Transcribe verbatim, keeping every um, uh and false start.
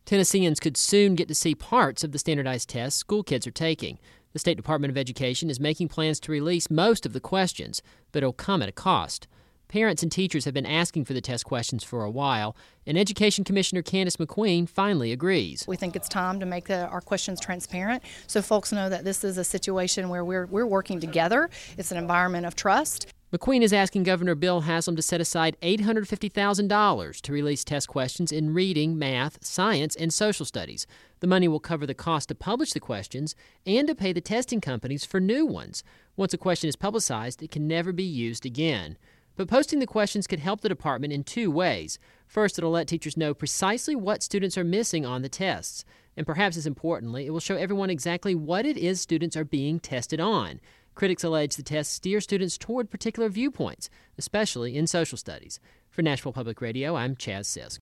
Tennesseans could soon get to see parts of the standardized tests school kids are taking. The State Department of Education is making plans to release most of the questions, but it'll come at a cost. Parents and teachers have been asking for the test questions for a while, and Education Commissioner Candace McQueen finally agrees. We think it's time to make the, our questions transparent so folks know that this is a situation where we're, we're working together. It's an environment of trust. McQueen is asking Governor Bill Haslam to set aside eight hundred fifty thousand dollars to release test questions in reading, math, science, and social studies. The money will cover the cost to publish the questions and to pay the testing companies for new ones. Once a question is publicized, it can never be used again. But posting the questions could help the department in two ways. First, it'll let teachers know precisely what students are missing on the tests. And perhaps as importantly, it will show everyone exactly what it is students are being tested on. Critics allege the tests steer students toward particular viewpoints, especially in social studies. For Nashville Public Radio, I'm Chaz Sisk.